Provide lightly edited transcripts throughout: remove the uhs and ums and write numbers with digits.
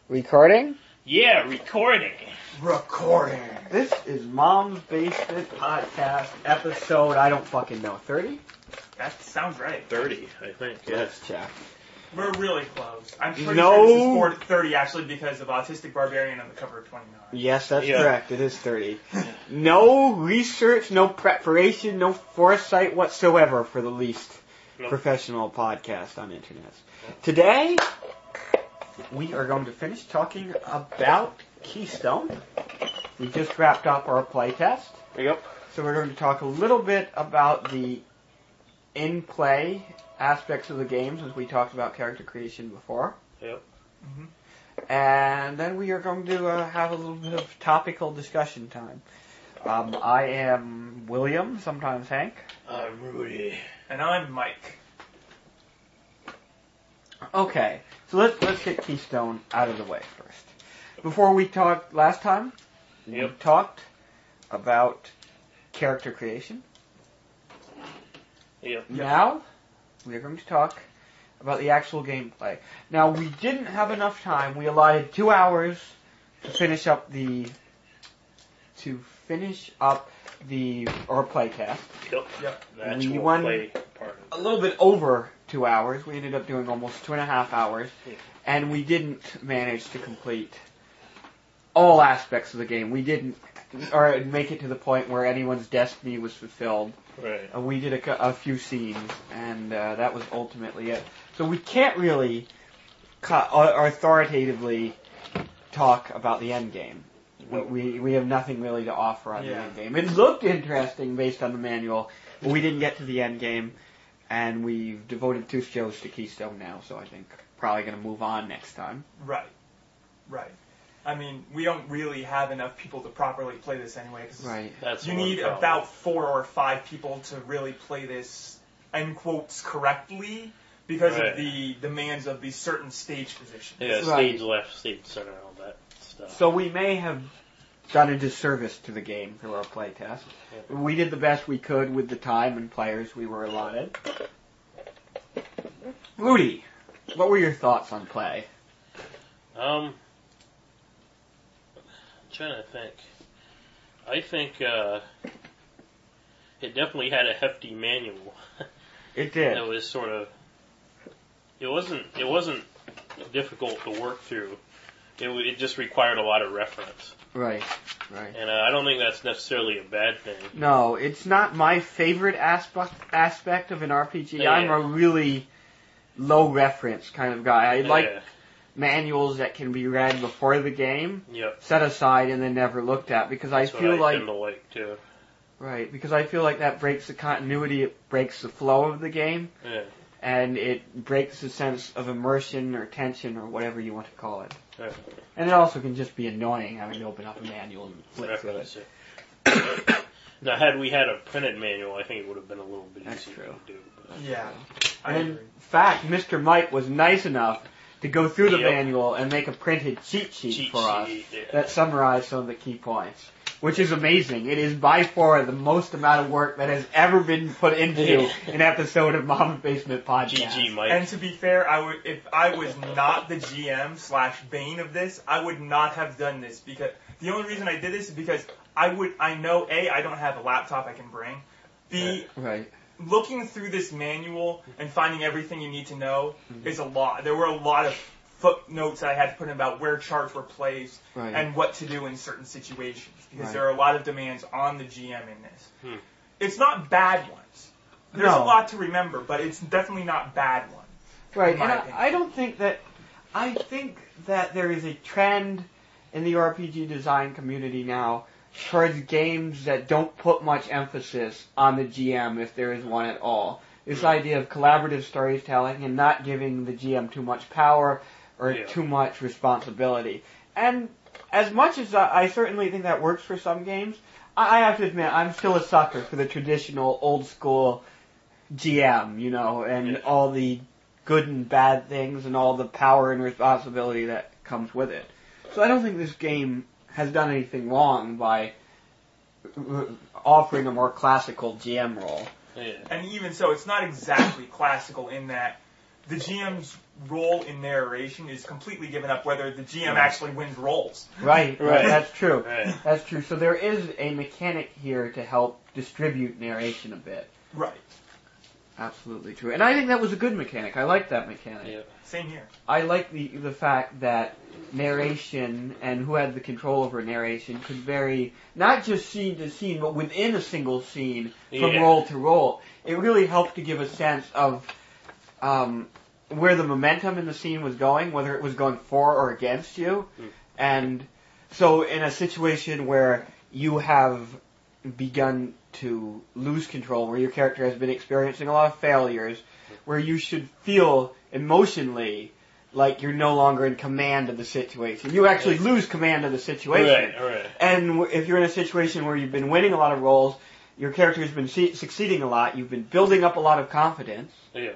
Recording? Yeah, recording. Recording. This is Mom's Basement Podcast episode, I don't fucking know, 30? That sounds right. 30, I think, yeah. Let's check. We're really close. I'm pretty No. sure this is 30 actually because of Autistic Barbarian on the cover of 29. Yes, that's Yeah. correct. It is 30. No research, no preparation, no foresight whatsoever for the least professional podcast on internet. Today, we are going to finish talking about Keystone. We just wrapped up our playtest. Yep. So we're going to talk a little bit about the in-play aspects of the game, since we talked about character creation before. Yep. And then we are going to have a little bit of topical discussion time. I am William, sometimes Hank. I'm Rudy. And I'm Mike. Okay, so let's get Keystone out of the way first. Before we talked last time, we Yep. talked about character creation. Yep. Now, we are going to talk about the actual gameplay. Now, we didn't have enough time. We allotted 2 hours to finish up our playtest. Yep. The actual We won play part. a little bit over 2 hours. We ended up doing almost 2.5 hours, and we didn't manage to complete all aspects of the game. We didn't, or make it to the point where anyone's destiny was fulfilled. Right. We did a few scenes, and that was ultimately it. So we can't really authoritatively talk about the end game. We have nothing really to offer on the end game. It looked interesting based on the manual, but we didn't get to the end game, and we've devoted 2 shows to Keystone now, so I think probably going to move on next time. Right. I mean, we don't really have enough people to properly play this anyway. Cause Right. That's you one need problem. about 4 or 5 people to really play this, end quotes, correctly because Right. of the demands of these certain stage positions. Yeah, Right. stage left, stage center, all that stuff. So we may have done a disservice to the game through our playtest. We did the best we could with the time and players we were allotted. Rudy, what were your thoughts on play? I'm trying to think. I think it definitely had a hefty manual. It did. It was sort of. It wasn't difficult to work through. It just required a lot of reference, Right. and I don't think that's necessarily a bad thing. No, it's not my favorite aspect of an RPG. Yeah. I'm a really low reference kind of guy. I like Yeah. manuals that can be read before the game, Yep. set aside, and then never looked at, because That's I feel what I like tend to like too. right, because I feel like that breaks the continuity, it breaks the flow of the game, Yeah. and it breaks the sense of immersion or tension or whatever you want to call it. Right. And it also can just be annoying having to open up a manual and flip through Reference it. it. Now, had we had a printed manual, I think it would have been a little bit That's easier true. to do. But. Yeah. I And in agree. fact, Mr. Mike was nice enough to go through the Yep. manual and make a printed cheat sheet Cheat for us sheet, yeah. that summarized some of the key points, which is amazing. It is by far the most amount of work that has ever been put into an episode of Mom's Basement Podcast. GG, Mike. And to be fair, if I was not the GM/Bane of this, I would not have done this, because the only reason I did this is because I know A, I don't have a laptop I can bring. B, Right. looking through this manual and finding everything you need to know is a lot. There were a lot of footnotes I had to put in about where charts were placed Right. and what to do in certain situations, because Right. there are a lot of demands on the GM in this. Hmm. It's not bad ones. There's No. a lot to remember, but it's definitely not bad ones. Right, in my and opinion. I don't think that... I think that there is a trend in the RPG design community now towards games that don't put much emphasis on the GM, if there is one at all. This idea of collaborative storytelling and not giving the GM too much power or too much responsibility. And as much as I certainly think that works for some games, I have to admit, I'm still a sucker for the traditional old school GM, you know, and all the good and bad things and all the power and responsibility that comes with it. So I don't think this game has done anything wrong by offering a more classical GM role. Yeah. And even so, it's not exactly classical in that the GM's role in narration is completely given up, whether the GM actually wins rolls. Right. That's true. Right. That's true. So there is a mechanic here to help distribute narration a bit. Right. Absolutely true. And I think that was a good mechanic. I like that mechanic. Yeah. Same here. I like the fact that narration and who had the control over narration could vary not just scene to scene, but within a single scene from role to role. It really helped to give a sense of where the momentum in the scene was going, whether it was going for or against you. And so in a situation where you have begun to lose control, where your character has been experiencing a lot of failures, where you should feel emotionally like you're no longer in command of the situation. You actually lose command of the situation. Right. And if you're in a situation where you've been winning a lot of roles, your character has been succeeding a lot, you've been building up a lot of confidence,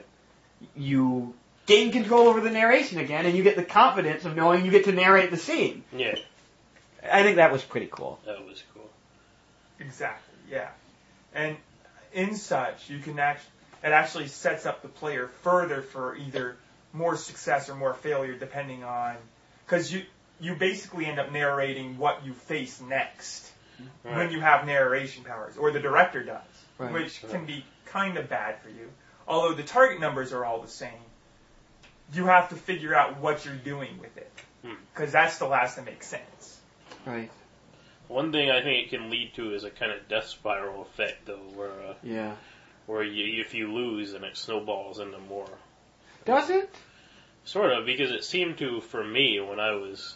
you gain control over the narration again, and you get the confidence of knowing you get to narrate the scene. Yeah. I think that was pretty cool. That was cool. Exactly, yeah. And in such, you can it actually sets up the player further for either more success or more failure, depending on, because you basically end up narrating what you face next when you have narration powers, or the director does, which can be kind of bad for you. Although the target numbers are all the same, you have to figure out what you're doing with it, because that's the last that makes sense. Right. One thing I think it can lead to is a kind of death spiral effect, though, where if you lose, then it snowballs into more. Does it? Sort of, because it seemed to, for me, when I was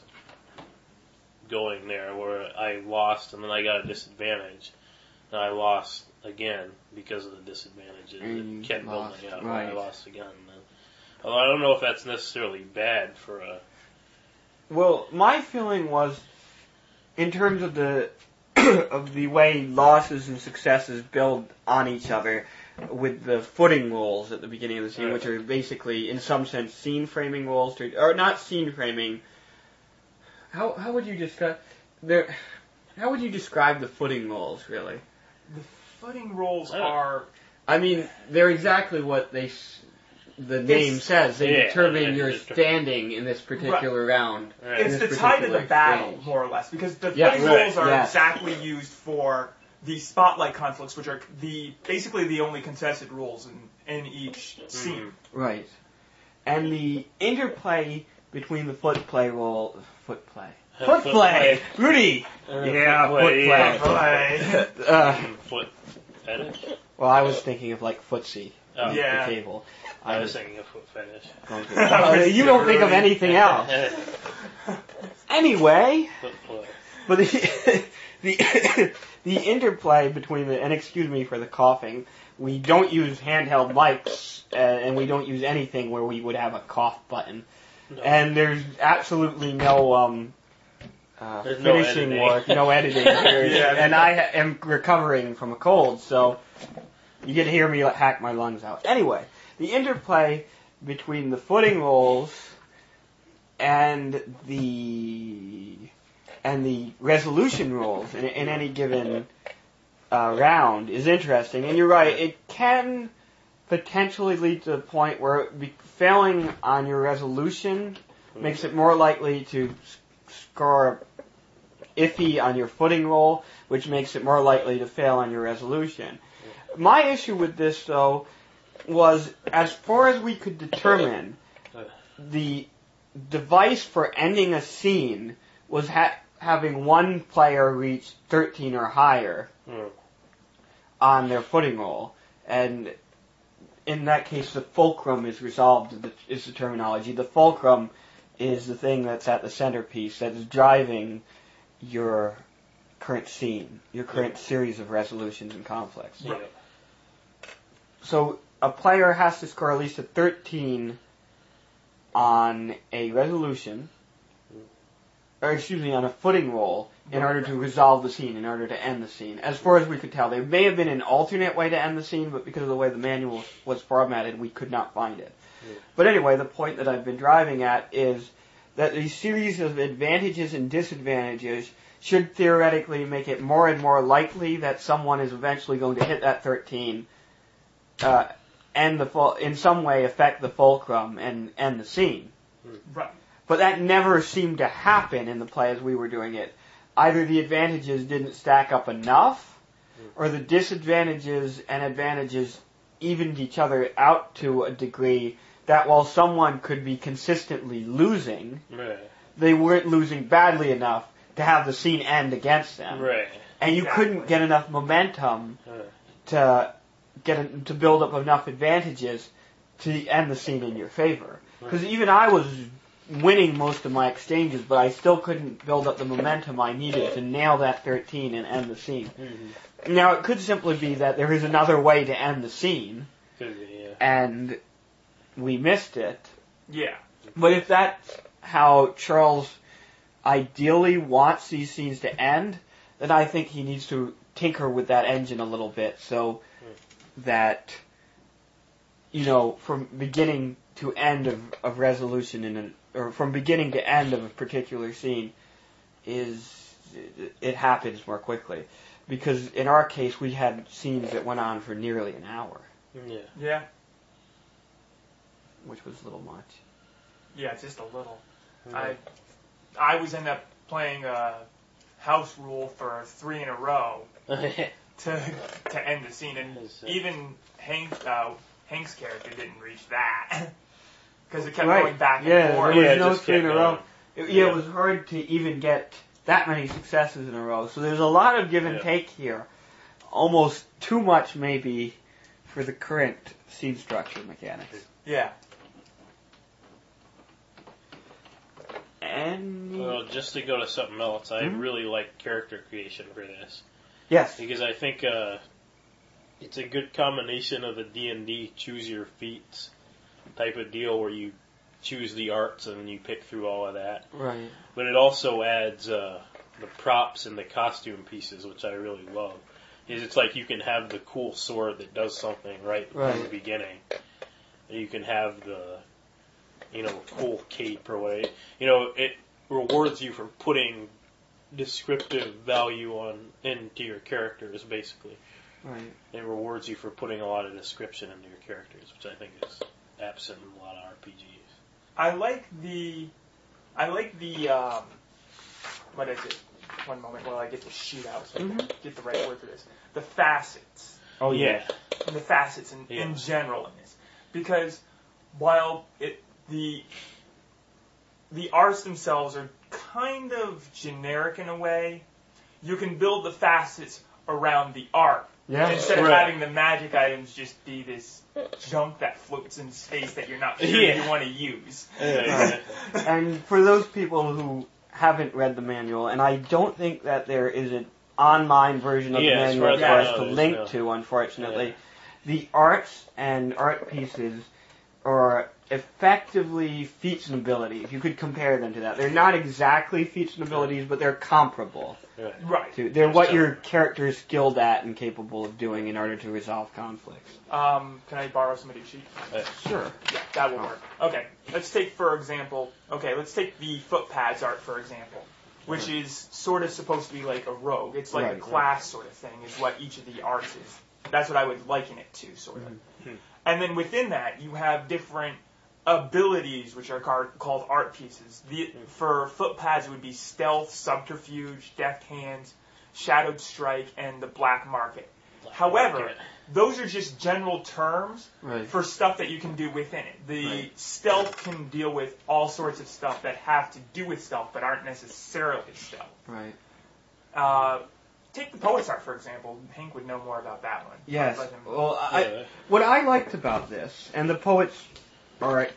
going there, where I lost and then I got a disadvantage, and I lost again because of the disadvantages. It kept building up, and I lost again. Although I don't know if that's necessarily bad for a... Well, my feeling was, in terms of the of the way losses and successes build on each other, with the footing rolls at the beginning of the scene, which are basically, in some sense, scene framing rolls, or not scene framing. How would you describe How would you describe the footing rolls, really? The footing rolls are... I mean, they're exactly what the name says. They determine your standing in this particular round. It's the tide of the battle, more or less, because the footing rolls are exactly used for the spotlight conflicts, which are basically the only contested rules in each scene. Right. And the interplay between the footplay roll... Footplay. Rudy! Footplay. Foot fetish? Well, I was thinking of like footsie. The table. I was thinking of foot fetish. You don't think of anything else. Anyway, but the interplay between and excuse me for the coughing, we don't use handheld mics, and we don't use anything where we would have a cough button. No. And there's absolutely no finishing work, no editing here. And I am recovering from a cold, so you get to hear me hack my lungs out. Anyway, the interplay between the footing rolls and the resolution rolls in any given round is interesting. And you're right, it can potentially lead to the point where failing on your resolution makes it more likely to score iffy on your footing roll, which makes it more likely to fail on your resolution. My issue with this, though, was as far as we could determine, the device for ending a scene was having one player reach 13 or higher on their footing roll. And in that case, the fulcrum is resolved, is the terminology. The fulcrum is the thing that's at the centerpiece, that is driving your current scene, your current series of resolutions and conflicts. Yeah. So a player has to score at least a 13 on a resolution, on a footing roll, in order to resolve the scene, in order to end the scene. As far as we could tell, there may have been an alternate way to end the scene, but because of the way the manual was formatted, we could not find it. Yeah. But anyway, the point that I've been driving at is that these series of advantages and disadvantages should theoretically make it more and more likely that someone is eventually going to hit that 13, end in some way affect the fulcrum and end the scene. Right. But that never seemed to happen in the play as we were doing it. Either the advantages didn't stack up enough, or the disadvantages and advantages evened each other out to a degree that while someone could be consistently losing, Right. they weren't losing badly enough to have the scene end against them. Right. And you couldn't get enough momentum to build up enough advantages to end the scene in your favor. Because even I was winning most of my exchanges, but I still couldn't build up the momentum I needed to nail that 13 and end the scene. Mm-hmm. Now, it could simply be that there is another way to end the scene, Could be, yeah. and we missed it. Yeah. But if that's how Charles ideally wants these scenes to end, then I think he needs to tinker with that engine a little bit so that, from beginning to end of resolution or from beginning to end of a particular scene it happens more quickly. Because in our case, we had scenes that went on for nearly an hour. Yeah. Yeah. Which was a little much. Yeah, just a little. Yeah. I was end up playing House Rule for 3 in a row to end the scene, and even Hank's character didn't reach that because it kept going back and forth. There was no just 3 in a kept row. going. It was hard to even get that many successes in a row. So there's a lot of give and take here. Almost too much, maybe, for the current scene structure mechanics. Yeah. And Well, just to go to something else, I really like character creation for this. yes, Because I think it's a good combination of the D&D choose your feats type of deal where you choose the arts and you pick through all of that. right. But it also adds the props and the costume pieces, which I really love. It's like you can have the cool sword that does something right from the beginning. And you can have the cool cape or whatever. It rewards you for putting descriptive value into your characters, basically. Right. It rewards you for putting a lot of description into your characters, which I think is absent in a lot of RPGs. I like the what is it? One moment while I get the sheet out so I can get the right word for this. The facets. Oh yeah. And the facets in general in this. Because while the arts themselves are kind of generic in a way, you can build the facets around the art. Yeah. Instead of having the magic items just be this junk that floats in space that you're not sure you want to use. And for those people who haven't read the manual, and I don't think that there is an online version of the manual for us to link to, unfortunately, the arts and art pieces are effectively feats and abilities. You could compare them to that. They're not exactly feats and abilities, but they're comparable. Right. They're what your character is skilled at and capable of doing in order to resolve conflicts. Can I borrow somebody's sheet? Sure. Yeah, that will work. Okay, let's take the foot pads art, for example, which is sort of supposed to be like a rogue. It's like a class sort of thing is what each of the arts is. That's what I would liken it to, sort of. Mm-hmm. And then within that, you have different abilities, which are called art pieces. For foot pads, it would be stealth, subterfuge, deft hands, shadowed strike, and the black market. However, those are just general terms for stuff that you can do within it. The stealth can deal with all sorts of stuff that have to do with stealth, but aren't necessarily stealth. Right. Take the poet's art, for example. Hank would know more about that one. Yes. Well, what I liked about this, and the poet's art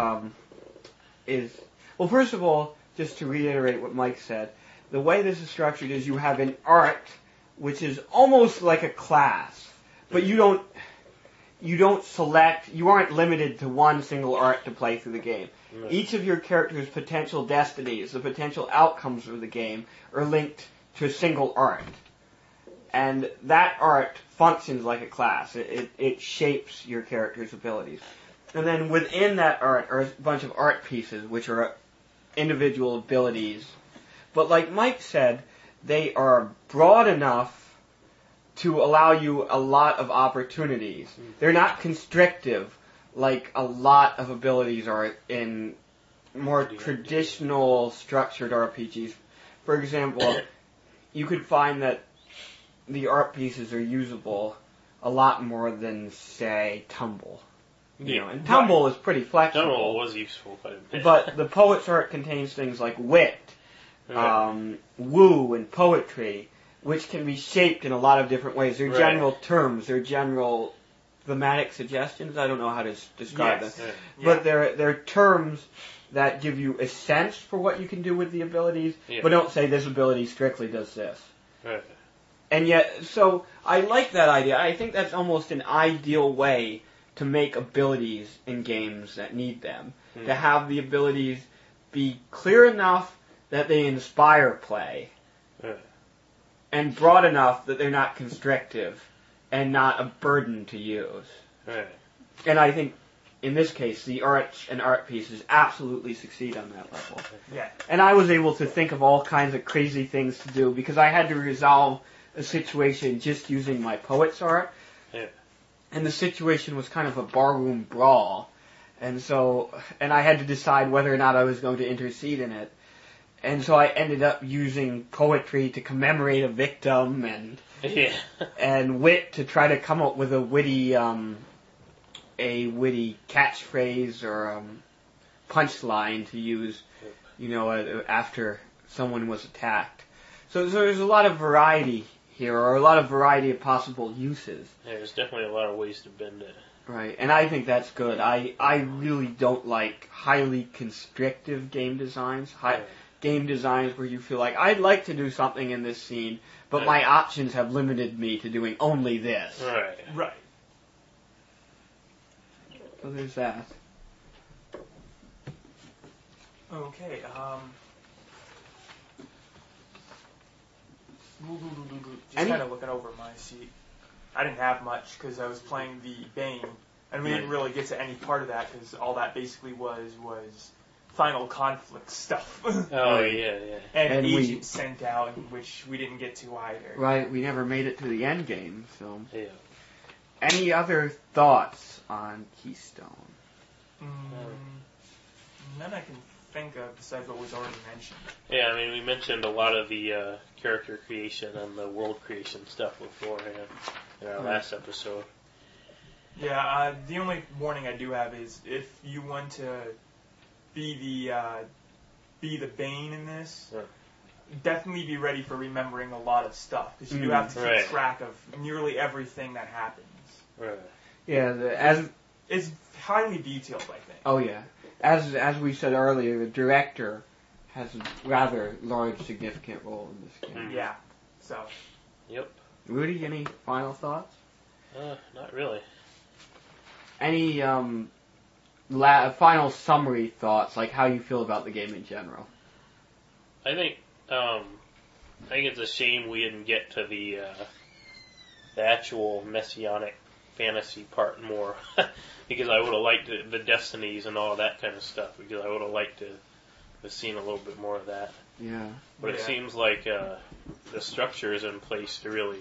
is, well, first of all, just to reiterate what Mike said, the way this is structured is you have an art, which is almost like a class, but you don't select, you aren't limited to one single art to play through the game. Right. Each of your character's potential destinies, the potential outcomes of the game, are linked to a single art. And that art functions like a class. It shapes your character's abilities. And then within that art are a bunch of art pieces, which are individual abilities. But like Mike said, they are broad enough to allow you a lot of opportunities. They're not constrictive like a lot of abilities are in more traditional structured RPGs. For example, you could find that the art pieces are usable a lot more than, say, Tumble. You know, and Tumble is pretty flexible. Tumble was useful quite a bit. But the Poet's Art contains things like wit, woo, and poetry, which can be shaped in a lot of different ways. They're general terms. They're general thematic suggestions. I don't know how to describe them. But they're terms that give you a sense for what you can do with the abilities, but don't say this ability strictly does this. Right. And yet, so I like that idea. I think that's almost an ideal way to make abilities in games that need them. To have the abilities be clear enough that they inspire play, and broad enough that they're not constrictive and not a burden to use. Right. And I think, in this case, the arts and art pieces absolutely succeed on that level. Yeah. And I was able to think of all kinds of crazy things to do because I had to resolve a situation just using my Poet's Art. Yeah. And the situation was kind of a barroom brawl. And I had to decide whether or not I was going to intercede in it. And so I ended up using poetry to commemorate a victim and wit to try to come up with a witty catchphrase or punchline to use, after someone was attacked. So there's a lot of variety here, or a lot of variety of possible uses. Yeah, there's definitely a lot of ways to bend it. Right, and I think that's good. I really don't like highly constrictive game designs. Game designs where you feel like, I'd like to do something in this scene, but my options have limited me to doing only this. Right. So there's that. Okay, just kind of looking over my seat. I didn't have much because I was playing the Bane, and we didn't really get to any part of that because all that basically was final conflict stuff. Oh, yeah. And agents sent out, which we didn't get to either. Right, we never made it to the end game, so. Yeah. Any other thoughts on Keystone? None I can think of besides what was already mentioned. Yeah, I mean, we mentioned a lot of the character creation and the world creation stuff beforehand in our last episode. Yeah, the only warning I do have is if you want to be the Bane in this, definitely be ready for remembering a lot of stuff because you do have to keep track of nearly everything that happens. Right. Yeah, it's highly detailed, I think. Oh yeah, as we said earlier, the director has a rather large, significant role in this game. Yeah. So. Yep. Rudy, any final thoughts? Not really. Any final summary thoughts, like how you feel about the game in general? I think it's a shame we didn't get to the actual messianic fantasy part more, because I would have liked the destinies and all that kind of stuff, because I would have liked to have seen a little bit more of that. Yeah. But it seems like the structure is in place to really,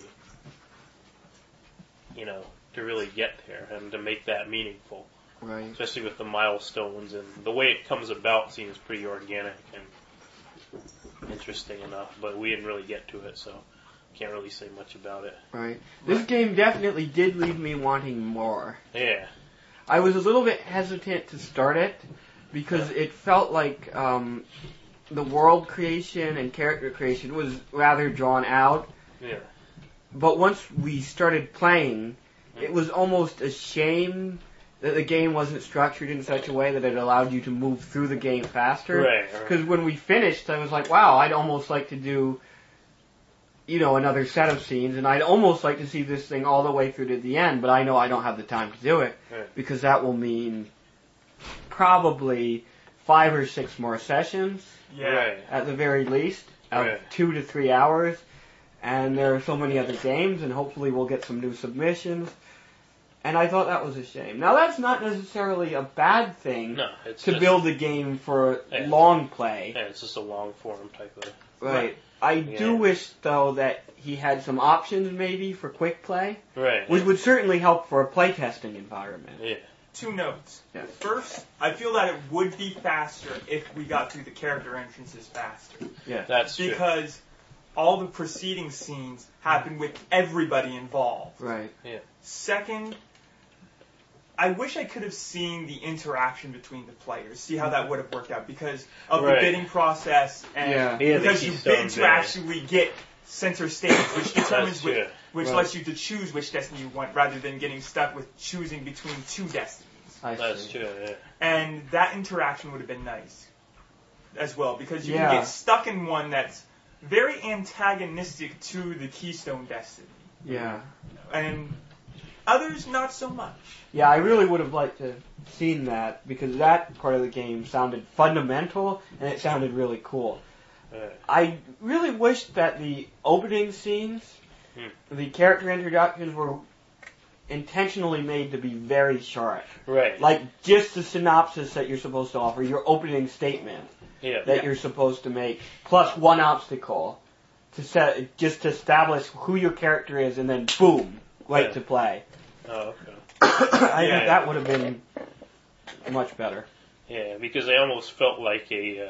to really get there and to make that meaningful. Right. Especially with the milestones, and the way it comes about seems pretty organic and interesting enough, but we didn't really get to it, so can't really say much about it. Right. This game definitely did leave me wanting more. Yeah. I was a little bit hesitant to start it because it felt like the world creation and character creation was rather drawn out. Yeah. But once we started playing, it was almost a shame that the game wasn't structured in such a way that it allowed you to move through the game faster. Right. Because when we finished, I was like, wow, I'd almost like to do, another set of scenes, and I'd almost like to see this thing all the way through to the end, but I know I don't have the time to do it, because that will mean probably 5 or 6 more sessions, at the very least, of 2 to 3 hours, and there are so many other games, and hopefully we'll get some new submissions. And I thought that was a shame. Now, that's not necessarily a bad thing No, it's to just, build a game for Yeah. long play. Yeah, it's just a long form type of. Right. I do Yeah. wish, though, that he had some options maybe for quick play, Right. which would certainly help for a playtesting environment. Yeah. 2 notes. Yeah. First, I feel that it would be faster if we got through the character entrances faster. That's true. Because all the preceding scenes happen with everybody involved. Right. Second, I wish I could have seen the interaction between the players, see how that would have worked out because of the Right. bidding process and Yeah. Yeah, because the you Keystone bid to bid. actually get center stage, which determines That's true. which Right. lets you to choose which destiny you want rather than getting stuck with choosing between 2 destinies. I That's see. true. Yeah. And that interaction would have been nice as well because you Yeah. can get stuck in one that's very antagonistic to the Keystone destiny. Yeah. And others not so much. Yeah, I really would have liked to have seen that because that part of the game sounded fundamental and it sounded really cool. Right. I really wish that the opening scenes, the character introductions were intentionally made to be very short. Right. Like just the synopsis that you're supposed to offer, your opening statement Yeah. that you're supposed to make, plus one obstacle to set, just to establish who your character is, and then boom, right Yeah. to play. Oh, okay. I Yeah. think that would have been much better. Yeah, because they almost felt like a.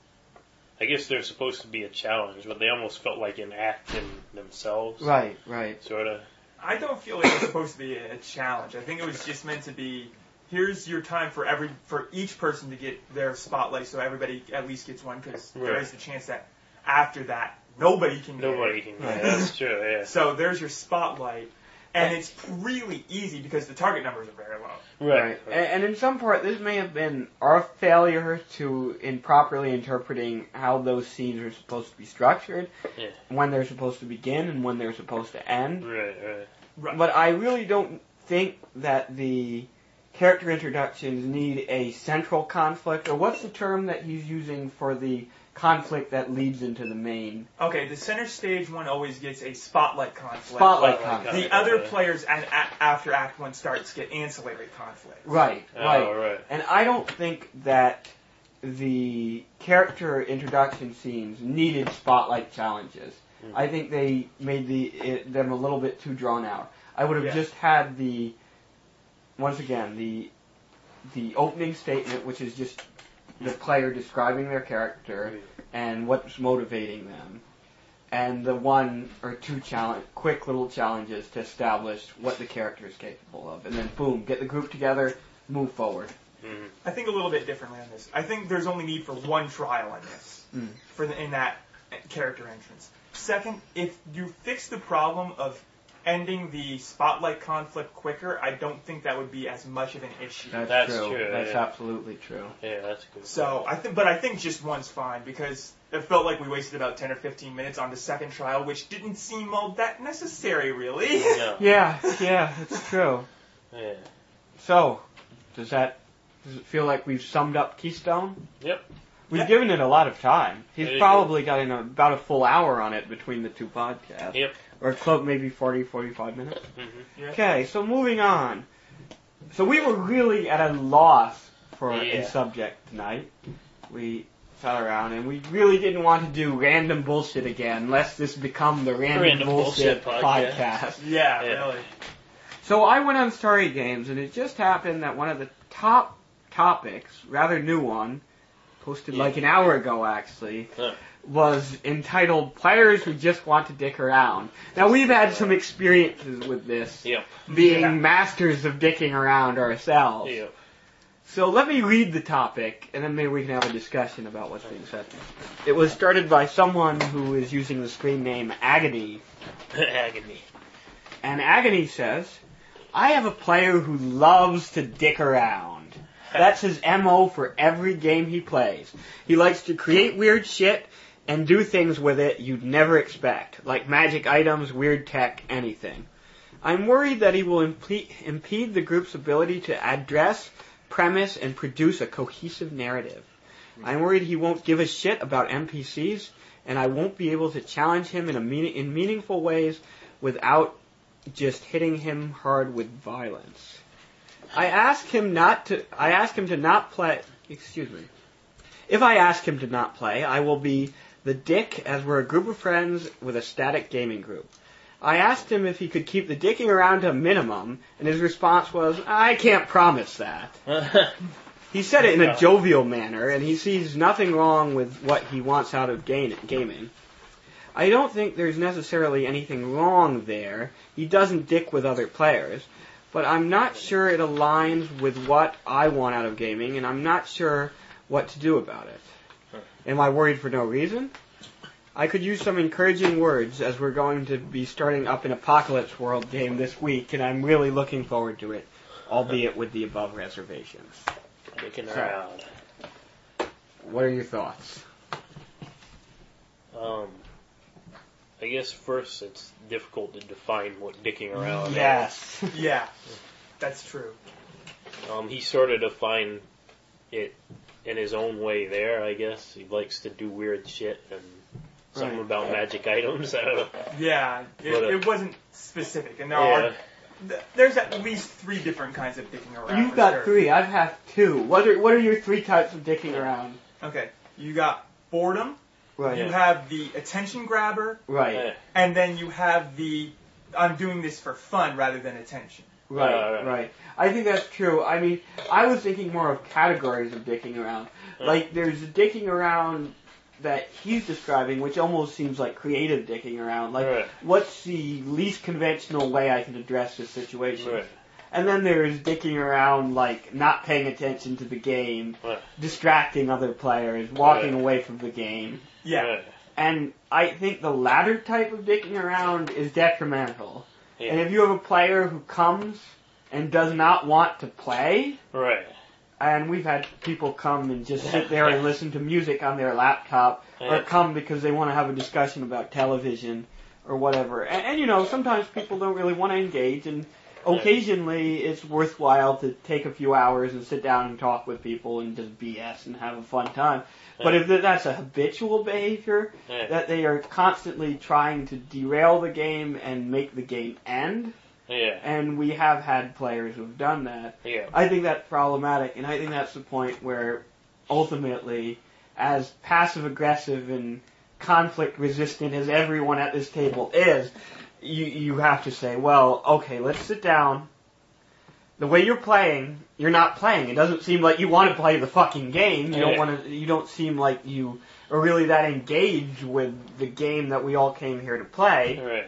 I guess they're supposed to be a challenge, but they almost felt like an act in themselves. Right, right. Sort of. I don't feel like it's supposed to be a challenge. I think it was just meant to be, here's your time for each person to get their spotlight, so everybody at least gets one, because there Right. is the chance that after that nobody can get Nobody it. can. Right. Yeah, that's true. Yeah. So there's your spotlight, and it's really easy because the target numbers are very low. Right. And in some part, this may have been our failure to improperly interpreting how those scenes are supposed to be structured, Yeah. when they're supposed to begin and when they're supposed to end. Right. Right. Right. But I really don't think that the character introductions need a central conflict, or what's the term that he's using for the conflict that leads into the main? Okay, the center stage one always gets a spotlight conflict. Spotlight conflict. conflict. The other players after Act 1 starts get ancillary conflict. Right, Oh, right. right. And I don't think that the character introduction scenes needed spotlight challenges. Mhm. I think they made them a little bit too drawn out. I would have Yeah. just had once again, the opening statement, which is just the player describing their character and what's motivating them, and the 1 or 2 quick little challenges to establish what the character is capable of, and then boom, get the group together, move forward. Mm-hmm. I think a little bit differently on this. I think there's only need for 1 trial in this, in that character entrance. Second, if you fix the problem of ending the spotlight conflict quicker, I don't think that would be as much of an issue. That's true. true, That's yeah. absolutely true. Yeah, that's good. So I think just 1's fine because it felt like we wasted about 10 or 15 minutes on the second trial, which didn't seem all that necessary, really. No. Yeah, it's true. Yeah. So, does it feel like we've summed up Keystone? Yep. We've Yeah. given it a lot of time. He's There you probably got about a full hour on it between the 2 podcasts. Yep. Or close, maybe 40, 45 minutes. Mm-hmm. Yeah. Okay, so moving on. So we were really at a loss for a Yeah. subject tonight. We sat around and we really didn't want to do random bullshit again, lest this become the random bullshit podcast. Yeah, Yeah. really. So I went on Story Games, and it just happened that one of the top topics, rather new one, posted like an hour ago actually, Huh. was entitled Players Who Just Want to Dick Around. Now we've had some experiences with this, Yep. being Yeah. masters of dicking around ourselves. Yep. So let me read the topic, and then maybe we can have a discussion about what's being said. It was started by someone who is using the screen name Agony. Agony. And Agony says, I have a player who loves to dick around. That's his MO for every game he plays. He likes to create weird shit and do things with it you'd never expect, like magic items, weird tech, anything. I'm worried that he will impede the group's ability to address, premise, and produce a cohesive narrative. I'm worried he won't give a shit about NPCs, and I won't be able to challenge him in meaningful ways without just hitting him hard with violence. I asked him to not play. Excuse me. If I ask him to not play, I will be the dick, as we're a group of friends with a static gaming group. I asked him if he could keep the dicking around to a minimum, and his response was, I can't promise that. He said it in a jovial manner, and he sees nothing wrong with what he wants out of gaming. I don't think there's necessarily anything wrong there. He doesn't dick with other players. But I'm not sure it aligns with what I want out of gaming, and I'm not sure what to do about it. Am I worried for no reason? I could use some encouraging words, as we're going to be starting up an Apocalypse World game this week, and I'm really looking forward to it, albeit with the above reservations. Dicking around. What are your thoughts? I guess first it's difficult to define what dicking around is. Yes. Yeah, that's true. He sort of defined it in his own way there, I guess. He likes to do weird shit and something about magic items. I don't know. Yeah, it wasn't specific, and there's at least 3 different kinds of dicking around. You've got 3. I've had 2. What are your 3 types of dicking around? Okay, you got boredom. Right. You have the attention grabber. Right. And then you have the I'm doing this for fun rather than attention. Right. I think that's true. I mean, I was thinking more of categories of dicking around. Like, there's a dicking around that he's describing, which almost seems like creative dicking around. Like, what's the least conventional way I can address this situation? Right. And then there's dicking around, like, not paying attention to the game, distracting other players, walking away from the game. Yeah. And I think the latter type of dicking around is detrimental. Yeah. And if you have a player who comes and does not want to play, and we've had people come and just sit there and listen to music on their laptop, or come because they want to have a discussion about television or whatever. And you know, sometimes people don't really want to engage, and occasionally it's worthwhile to take a few hours and sit down and talk with people and just BS and have a fun time. But if that's a habitual behavior, that they are constantly trying to derail the game and make the game end, and we have had players who've done that, I think that's problematic, and I think that's the point where ultimately, as passive-aggressive and conflict-resistant as everyone at this table is, you have to say, well, okay, let's sit down. The way you're playing, you're not playing. It doesn't seem like you want to play the fucking game. You don't seem like you are really that engaged with the game that we all came here to play.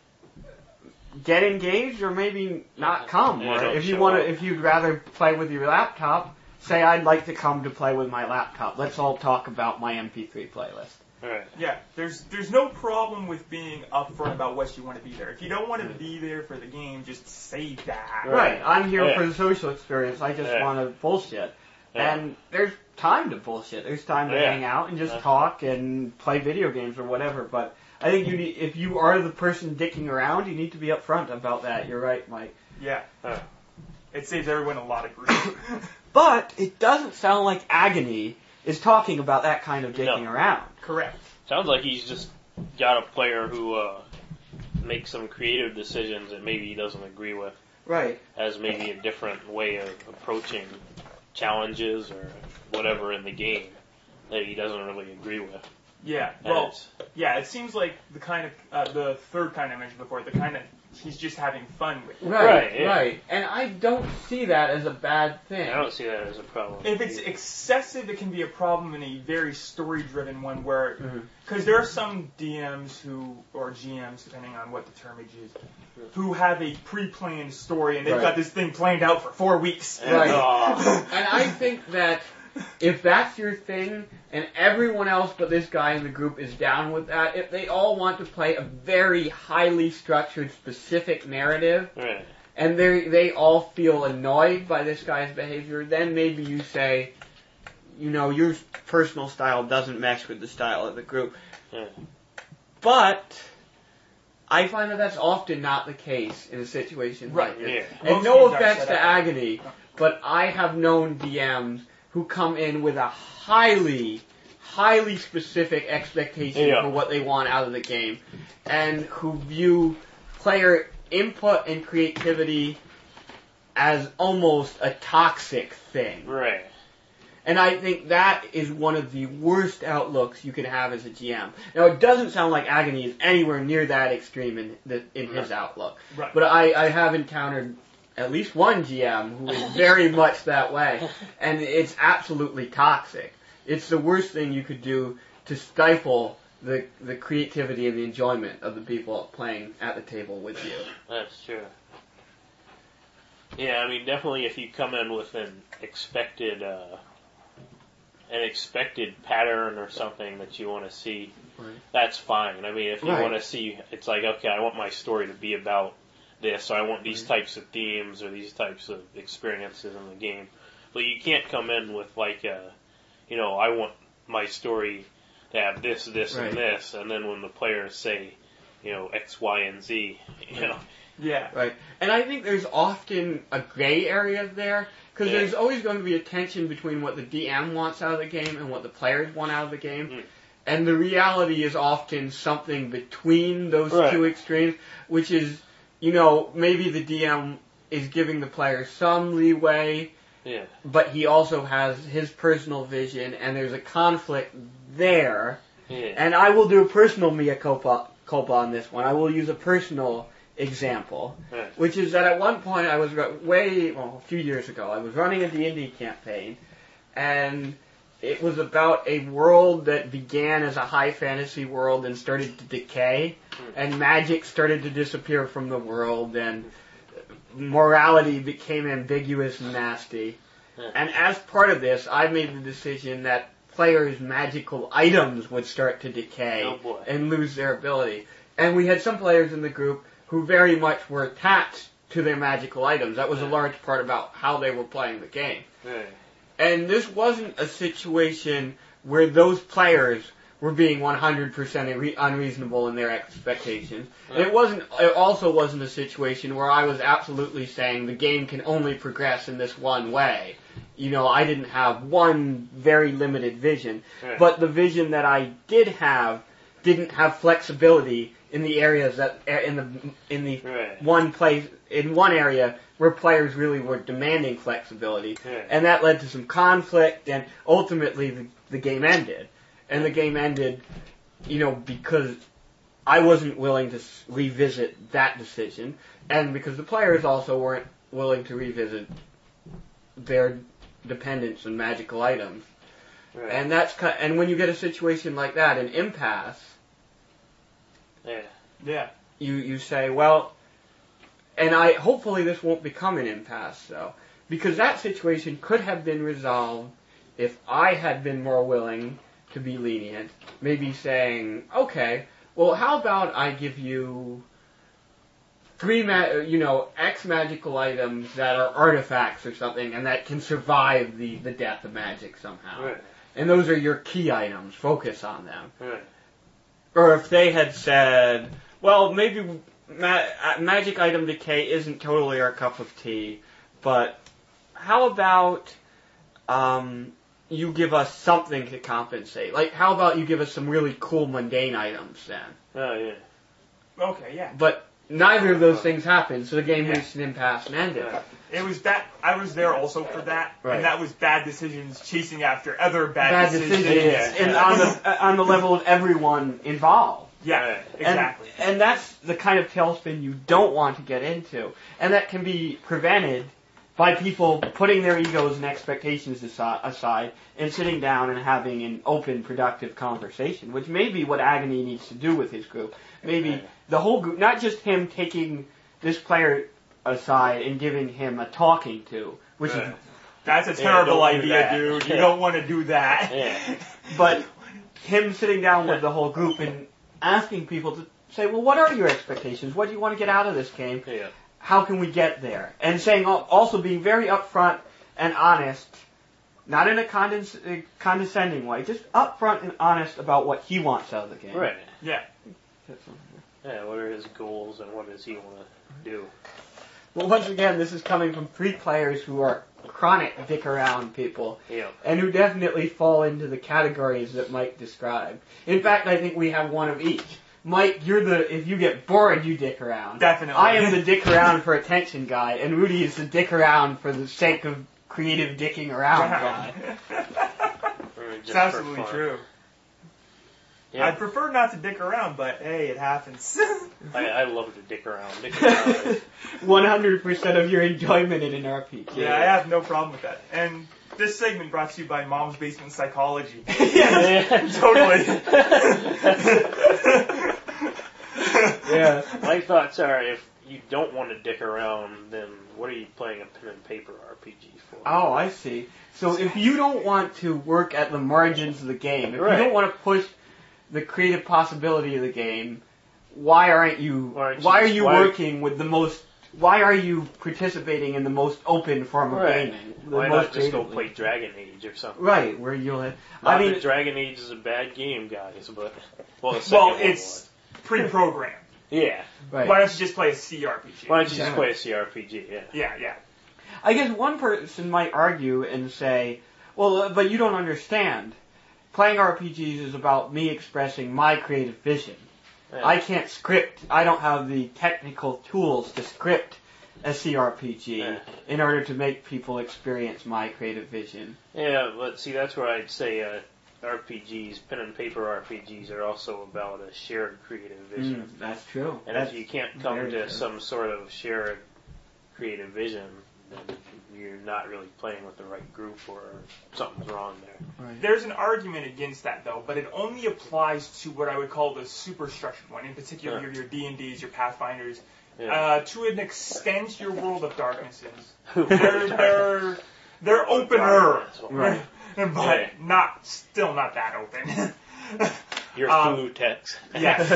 Get engaged, or maybe not come. Or if you'd rather play with your laptop, say I'd like to come to play with my laptop. Let's all talk about my MP3 playlist. Yeah, there's no problem with being upfront about what you want to be there. If you don't want to be there for the game, just say that. Right, I'm here for the social experience. I just want to bullshit. And there's time to bullshit. There's time to hang out and just talk and play video games or whatever. But I think if you are the person dicking around, you need to be upfront about that. You're right, Mike. Yeah. It saves everyone a lot of grief. But it doesn't sound like Agony is talking about that kind of dicking around. Correct. Sounds like he's just got a player who makes some creative decisions that maybe he doesn't agree with. Right. Has maybe a different way of approaching challenges or whatever in the game that he doesn't really agree with. Yeah. Well, it seems like the kind of the third kind I mentioned before, the kind of he's just having fun with. Right. And I don't see that as a bad thing. I don't see that as a problem. If it's excessive, it can be a problem in a very story-driven one where, because there are some DMs or GMs, depending on what the termage is, who have a pre-planned story and they've got this thing planned out for 4 weeks. Right. And I think that if that's your thing, and everyone else but this guy in the group is down with that, if they all want to play a very highly structured, specific narrative, and they all feel annoyed by this guy's behavior, then maybe you say, you know, your personal style doesn't mesh with the style of the group. But I find that that's often not the case in a situation like this. And no offense to Agony, but I have known DMs who come in with a highly specific expectation for what they want out of the game, and who view player input and creativity as almost a toxic thing. Right. And I think that is one of the worst outlooks you could have as a GM. Now, it doesn't sound like Agony is anywhere near that extreme in his outlook. Right. But I have encountered at least one GM who is very much that way. And it's absolutely toxic. It's the worst thing you could do to stifle the creativity and the enjoyment of the people playing at the table with you. That's true. Yeah, I mean, definitely if you come in with an expected pattern or something that you want to see, Right. that's fine. I mean, if you Right. want to see, it's like, okay, I want my story to be about this, or I want these types of themes or these types of experiences in the game. But you can't come in with like, I want my story to have this, this, Right. and this, and then when the players say, X, Y, and Z, Yeah. Right. And I think there's often a gray area there, because Yeah. there's always going to be a tension between what the DM wants out of the game and what the players want out of the game. Mm. And the reality is often something between those Right. two extremes, which is, maybe the DM is giving the players some leeway, yeah, but he also has his personal vision, and there's a conflict there. yeah. And I will do a personal mea culpa on this one. I will use a personal example, Right. which is that at one point I was a few years ago, I was running a D&D campaign, and it was about a world that began as a high fantasy world and started to decay, and magic started to disappear from the world, and morality became ambiguous and nasty. Yeah. And as part of this, I made the decision that players' magical items would start to decay Oh, boy. and lose their ability. And we had some players in the group who very much were attached to their magical items. That was a large part about how they were playing the game. Right. And this wasn't a situation where those players were being 100% unreasonable in their expectations. And it also wasn't a situation where I was absolutely saying the game can only progress in this one way. I didn't have one very limited vision, Right. but the vision that I did have didn't have flexibility in the areas that in the Right. one area where players really were demanding flexibility, Right. and that led to some conflict, and ultimately the game ended. And the game ended, because I wasn't willing to revisit that decision, and because the players also weren't willing to revisit their dependence on magical items. Right. And when you get a situation like that, an impasse, Yeah. Yeah. you say, well, and hopefully this won't become an impasse, though, because that situation could have been resolved if I had been more willing to be lenient, maybe saying, okay, well, how about I give you 3 X magical items that are artifacts or something, and that can survive the death of magic somehow. Right. And those are your key items. Focus on them. Right. Or if they had said, well, maybe magic item decay isn't totally our cup of tea, but how about you give us something to compensate? Like, how about you give us some really cool mundane items then? Oh, yeah. Okay, yeah. But neither of those things happened, so the game Yeah. reached an impasse and ended. Yeah. It was bad. I was there also for that, Right. and that was bad decisions chasing after other bad decisions. and on the level of everyone involved. Yeah, Right. exactly. And that's the kind of tailspin you don't want to get into. And that can be prevented by people putting their egos and expectations aside and sitting down and having an open, productive conversation, which may be what Agony needs to do with his group. Maybe the whole group, not just him taking this player aside and giving him a talking to, which is, Right. That's a Yeah, terrible don't do idea, that. dude. You don't want to do that. Yeah. but him sitting down with the whole group and asking people to say, well, what are your expectations? What do you want to get out of this game? Yeah. How can we get there? And saying, also being very upfront and honest, not in a condescending way, just upfront and honest about what he wants out of the game. Right. Yeah. Yeah, what are his goals and what does he want to do? Well, once again, this is coming from 3 players who are chronic dick around people, Yeah. and who definitely fall into the categories that Mike described. In fact, I think we have one of each. Mike, if you get bored, you dick around. Definitely. I am the dick around for attention guy, and Rudy is the dick around for the sake of creative dicking around guy. It's absolutely true. Yeah. I prefer not to dick around, but hey, it happens. I love to dick around. 100% of your enjoyment in an RPG. Yeah, I have no problem with that. And this segment brought to you by Mom's Basement Psychology. Yes, Totally. Yeah. My thoughts are, if you don't want to dick around, then what are you playing a pen and paper RPG for? Oh, I see. So if you don't want to work at the margins of the game, if Right. you don't want to push the creative possibility of the game, why are you participating in the most open form of Right. gaming? Why not just go play Dragon Age or something? Right, where you'll Not I mean, that Dragon Age is a bad game, guys, but the second Well, one it's pre-programmed. was. Yeah. right. Why don't you just play a CRPG? Why don't you just Yeah. play a CRPG? Yeah. Yeah. I guess one person might argue and say, well, but you don't understand. Playing RPGs is about me expressing my creative vision. Yeah. I can't script. I don't have the technical tools to script a CRPG Yeah. in order to make people experience my creative vision. Yeah, but see, that's where I'd say RPGs, pen and paper RPGs, are also about a shared creative vision. That's true. And That's if you can't come very to true. some sort of shared creative vision, then you're not really playing with the right group, or something's wrong there. Right. There's an argument against that, though, but it only applies to what I would call the super-structured one, in particular Yeah. your D&Ds, your Pathfinders. Yeah. To an extent, your World of Darknesses. Right. They're opener, Right. but still not that open. Your Cthulhu text. Yes.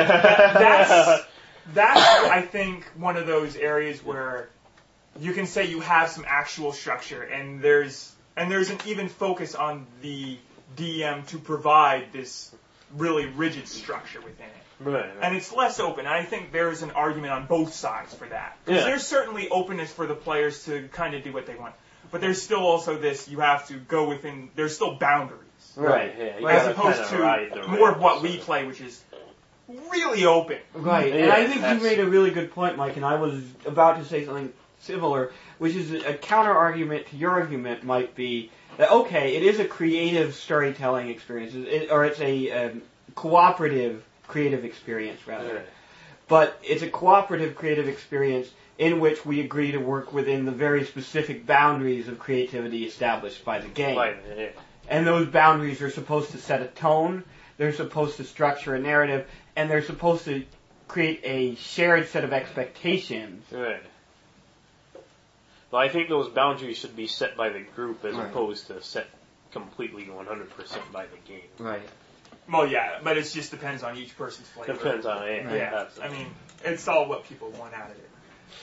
That's I think one of those areas where you can say you have some actual structure, and there's an even focus on the DM to provide this really rigid structure within it. Right. And it's less open. And I think there's an argument on both sides for that. Because Yeah. there's certainly openness for the players to kind of do what they want. But there's still also this, you have to go within, there's still boundaries. Right. Yeah. You As gotta opposed kinda ride the to more of rails, what we so. play, which is really open. Right, Yeah, and I think you that's- made a really good point, Mike, and I was about to say something similar, which is a counter-argument to your argument might be that, okay, it is a creative storytelling experience, or it's a cooperative creative experience, rather. Right. But it's a cooperative creative experience in which we agree to work within the very specific boundaries of creativity established by the game. Right, yeah. And those boundaries are supposed to set a tone, they're supposed to structure a narrative, and they're supposed to create a shared set of expectations. Right. Well, I think those boundaries should be set by the group as Right. opposed to set completely 100% by the game. Right. Well, yeah, but it just depends on each person's flavor. Depends on it. Right. Yeah, That's- I mean, it's all what people want out of it.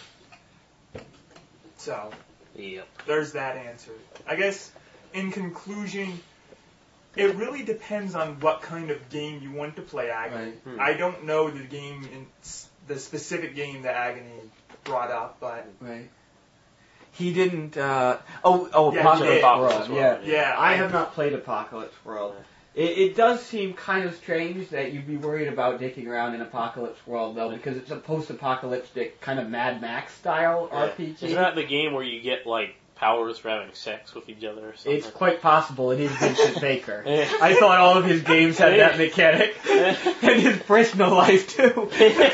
So, Yep. there's that answer. I guess, in conclusion, it really depends on what kind of game you want to play, Agony. Right. I don't know the specific game that Agony brought up, but Right. He didn't, Yeah, Apocalypse he did. World, yeah. yeah, I have not played Apocalypse World. It does seem kind of strange that you'd be worried about dicking around in Apocalypse World, though, because it's a post-apocalyptic kind of Mad Max style Yeah. RPG. Isn't that the game where you get, like, powers for having sex with each other or something? It's quite possible it is Vincent Baker. Yeah. I thought all of his games had that mechanic. And his personal life, too.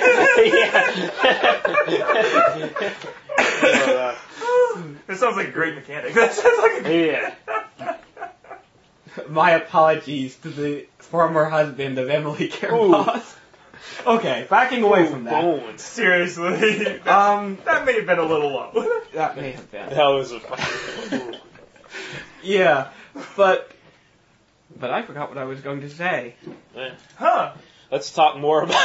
That sounds like a great mechanic. That sounds like a Yeah. My apologies to the former husband of Emily Carboss. Okay, backing away from that. Bones. Seriously. That may have been a little low. That may have been. That was a fucking... Yeah, but I forgot what I was going to say. Yeah. Huh. Let's talk more about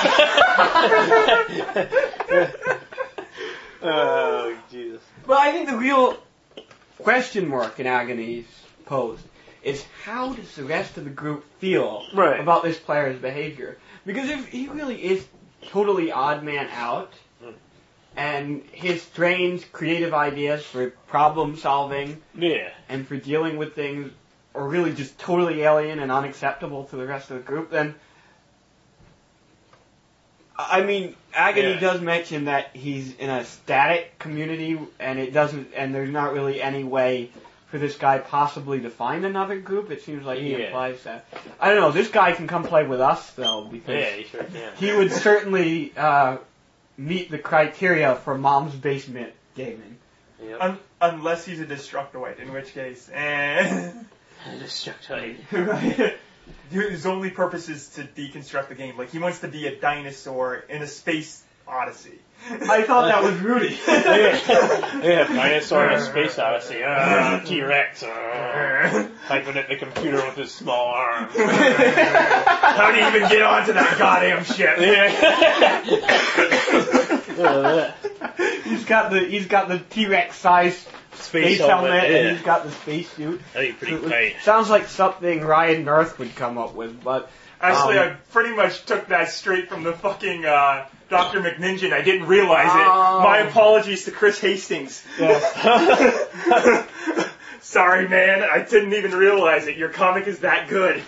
Oh, Jesus. But I think the real question mark in Agony's posed is how does the rest of the group feel Right. about this player's behavior? Because if he really is totally odd man out, and his strange creative ideas for problem solving Yeah. and for dealing with things are really just totally alien and unacceptable to the rest of the group, then I mean, Agony Yeah. does mention that he's in a static community, and there's not really any way for this guy possibly to find another group. It seems like he Yeah. implies that. I don't know. This guy can come play with us though, because Yeah, you sure can. he would certainly meet the criteria for Mom's Basement gaming. Yep. Unless he's a Destructoid, in which case, Destructoid. Right. his only purpose is to deconstruct the game. Like, he wants to be a dinosaur in a space odyssey. I thought that was Rudy. Yeah, dinosaur in a space odyssey. T-Rex. Typing at the computer with his small arms. How do you even get onto that goddamn ship? He's got the T-Rex size space helmet, and he's got the space suit. That'd be pretty tight. Sounds like something Ryan North would come up with, but Actually, I pretty much took that straight from the fucking Dr. McNinja. I didn't realize it. My apologies to Chris Hastings. yeah. Sorry, man. I didn't even realize it. Your comic is that good.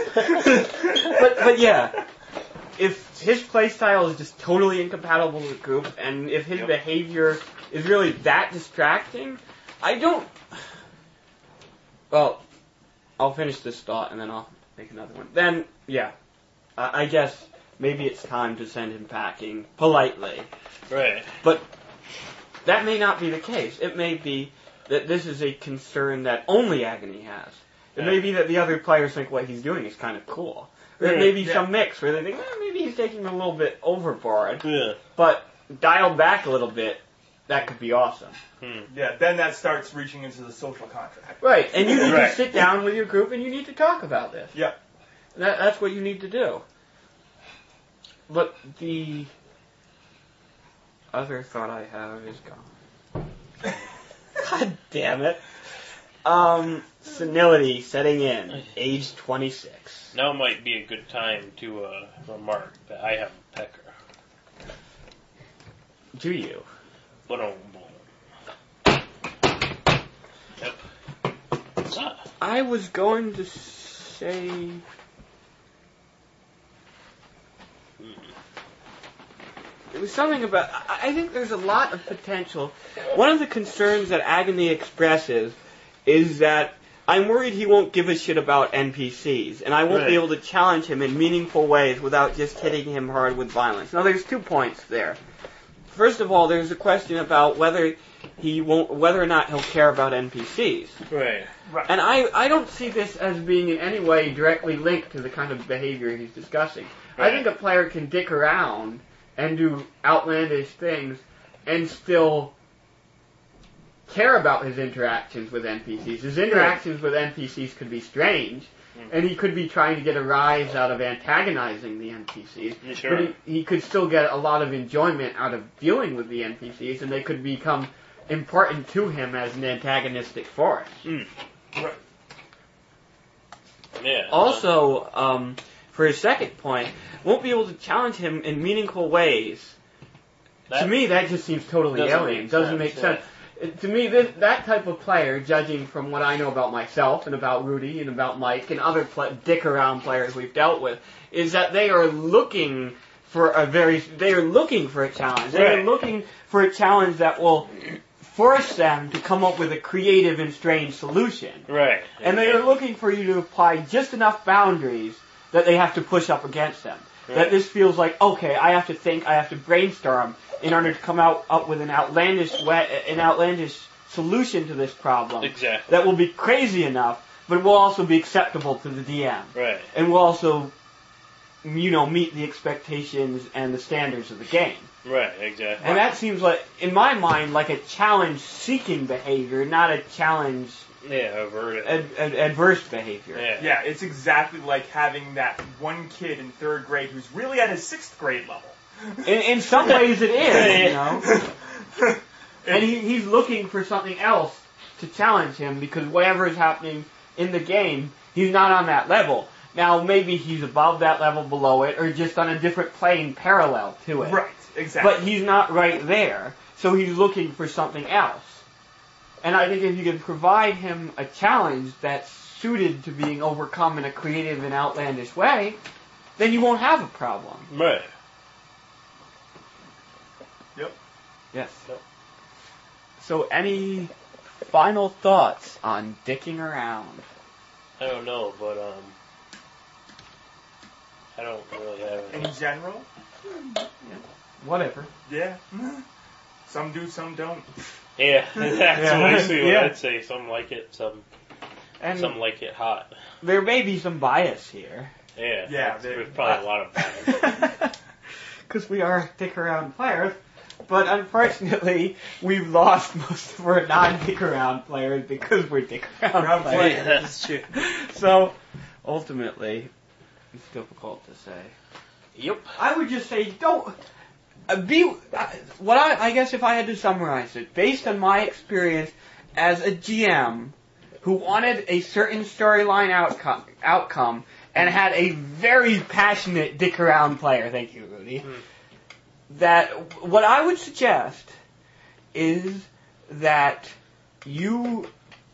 but yeah, if his playstyle is just totally incompatible with the group, and if his behavior is really that distracting, I don't. Well, I'll finish this thought and then I'll make another one. Then, yeah, I guess maybe it's time to send him packing politely. Right. But that may not be the case. It may be that this is a concern that only Agony has. It may be that the other players think what he's doing is kind of cool. Or it may be some mix where they think, maybe he's taking a little bit overboard. Yeah. But dialed back a little bit, that could be awesome. Yeah, then that starts reaching into the social contract. Right, and you need to sit down with your group and you need to talk about this. Yep. That's what you need to do. But the other thought I have is gone. God damn it. Senility setting in, age 26. Now might be a good time to remark that I have a pecker. Do you? Boom. Yep. What's that? I was going to say... It was something about... I think there's a lot of potential. One of the concerns that Agony expresses is that I'm worried he won't give a shit about NPCs, and I won't be able to challenge him in meaningful ways without just hitting him hard with violence. Now, there's 2 points there. First of all, there's a question about whether or not he'll care about NPCs. Right. And I don't see this as being in any way directly linked to the kind of behavior he's discussing. I think a player can dick around and do outlandish things and still care about his interactions with NPCs. His interactions with NPCs could be strange, and he could be trying to get a rise out of antagonizing the NPCs. Sure. But he could still get a lot of enjoyment out of dealing with the NPCs, and they could become important to him as an antagonistic force. Right. Yeah. Also, for his second point, won't be able to challenge him in meaningful ways. To me, that just seems totally alien. Doesn't make sense. To me, that type of player, judging from what I know about myself and about Rudy and about Mike and other dick-around players we've dealt with, is that they are looking for a challenge. They are looking for a challenge that will force them to come up with a creative and strange solution. Right. And they are looking for you to apply just enough boundaries that they have to push up against them. That this feels like, okay, I have to think, I have to brainstorm in order to come up with an outlandish solution to this problem. Exactly. That will be crazy enough, but will also be acceptable to the DM. Right. And will also, meet the expectations and the standards of the game. Right, exactly. And that seems like, in my mind, like a challenge-seeking behavior, not a challenge... adverse behavior. Yeah, it's exactly like having that one kid in 3rd grade who's really at his 6th grade level. In some ways it is, And he's looking for something else to challenge him because whatever is happening in the game, he's not on that level. Now, maybe he's above that level, below it, or just on a different plane parallel to it. Right, exactly. But he's not right there, so he's looking for something else. And I think if you can provide him a challenge that's suited to being overcome in a creative and outlandish way, then you won't have a problem. Right. Yep. Yes. Yep. So, any final thoughts on dicking around? I don't know, but I don't really have any. In general? Whatever. Yeah. Some do, some don't. Yeah, that's basically what Yeah. I'd say. Some like it, some like it hot. There may be some bias here. Yeah, there's probably a lot of bias. Because we are dick around players. But unfortunately, we've lost most of our non-dick around players because we're dick around players. Yeah, that's true. So, ultimately, it's difficult to say. Yep. I would just say, don't be. I guess if I had to summarize it, based on my experience as a GM who wanted a certain storyline outcome and had a very passionate dick around player. Thank you, Rudy. That what I would suggest is that you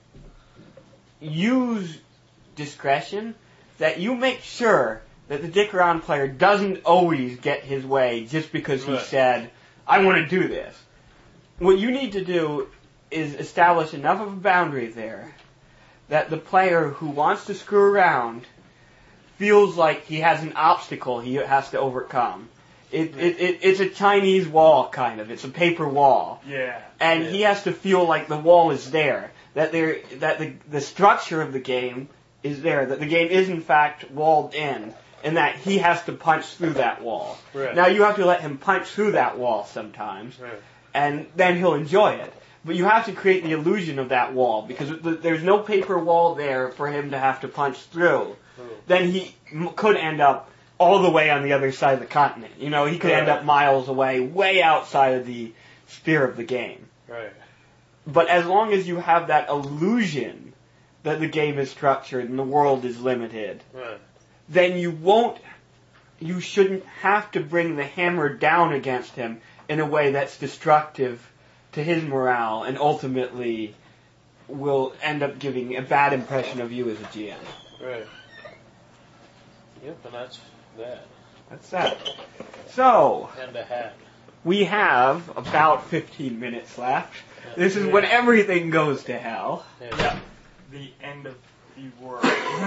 use discretion, that you make sure that the dick around player doesn't always get his way just because he said, I want to do this. What you need to do is establish enough of a boundary there that the player who wants to screw around feels like he has an obstacle he has to overcome. It's a Chinese wall, kind of. It's a paper wall. Yeah. And he has to feel like the wall is there. That the structure of the game is there. That the game is, in fact, walled in. And that he has to punch through that wall. Right. Now, you have to let him punch through that wall sometimes. Right. And then he'll enjoy it. But you have to create the illusion of that wall. Because there's no paper wall there for him to have to punch through. Then he could end up all the way on the other side of the continent. You know, he could end up miles away, way outside of the sphere of the game. Right. But as long as you have that illusion that the game is structured and the world is limited, then you shouldn't have to bring the hammer down against him in a way that's destructive to his morale and ultimately will end up giving a bad impression of you as a GM. Right. Yep, and that's that. That's that. So, And a hat. we have about 15 minutes left. This is when everything goes to hell. Yeah. The end of the world.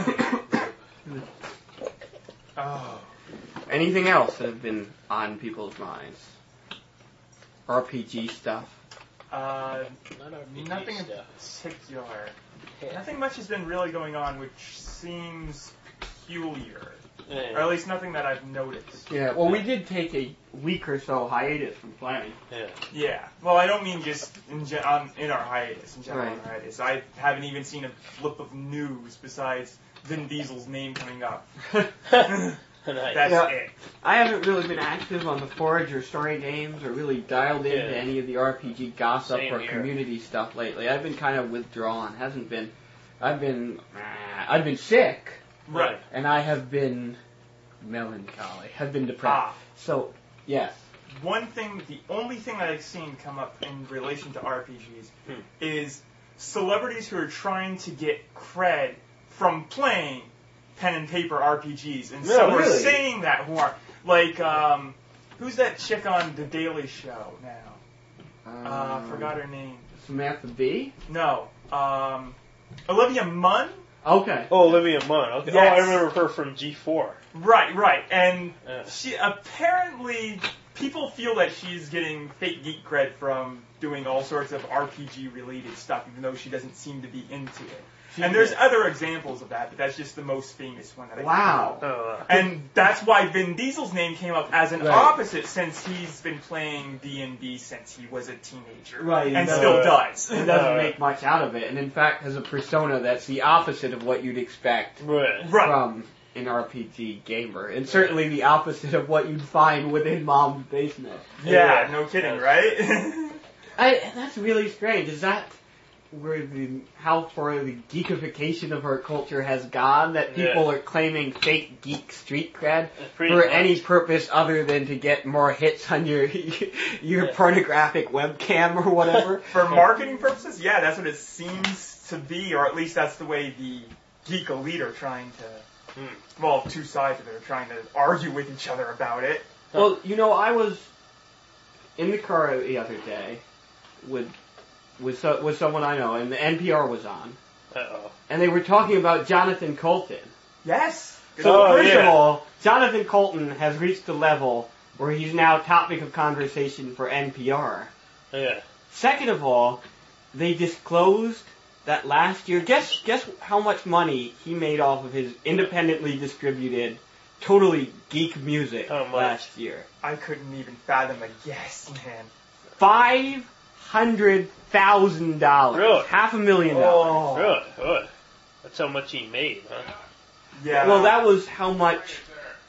Oh. Anything else that have been on people's minds? RPG stuff? Not RPG Nothing in stuff. particular. Nothing much has been really going on, which seems peculiar. Or at least nothing that I've noticed. Yeah, well, we did take a week or so hiatus from playing. Yeah. Well, I don't mean just in our hiatus, in general Right. hiatus. I haven't even seen a flip of news besides Vin Diesel's name coming up. That's it. I haven't really been active on the Forge or Story Games or really dialed into Yeah. any of the RPG gossip Same or here. community stuff lately. I've been kind of withdrawn. I've been sick. Right. And I have been melancholy. I've been depressed. So, yes. The only thing that I've seen come up in relation to RPGs is celebrities who are trying to get cred from playing pen and paper RPGs. And some are really? saying that who are, like, who's that chick on The Daily Show now? Forgot her name. Samantha Bee? No. Olivia Munn? Okay. Oh, Olivia Munn. Okay. Yes. Oh, I remember her from G4. Right. And Yeah. she apparently, people feel that she's getting fake geek cred from doing all sorts of RPG related stuff, even though she doesn't seem to be into it. And there's other examples of that, but that's just the most famous one that I can Wow. think of. And that's why Vin Diesel's name came up as an opposite, since he's been playing D&D since he was a teenager. Right. And still does. He doesn't make much out of it, and in fact has a persona that's the opposite of what you'd expect Right. from an RPG gamer, and certainly the opposite of what you'd find within Mom's basement. Yeah, no kidding, right? That's really strange. Is that where how far the geekification of our culture has gone? That people are claiming fake geek street cred for any purpose other than to get more hits on your pornographic webcam or whatever? For marketing purposes, yeah, that's what it seems to be, or at least that's the way the geek elite are trying to. Well, two sides of it are trying to argue with each other about it. Well, I was in the car the other day with someone I know, and the NPR was on, Uh-oh. and they were talking about Jonathan Colton. Yes. So first of all, Jonathan Colton has reached a level where he's now topic of conversation for NPR. Yeah. Second of all, they disclosed that last year, guess how much money he made off of his independently distributed, totally geek music How much? last year. I couldn't even fathom a guess, man. $500,000. Really? $500,000. Oh. Really? Good. That's how much he made, huh? Yeah. Well, that was how much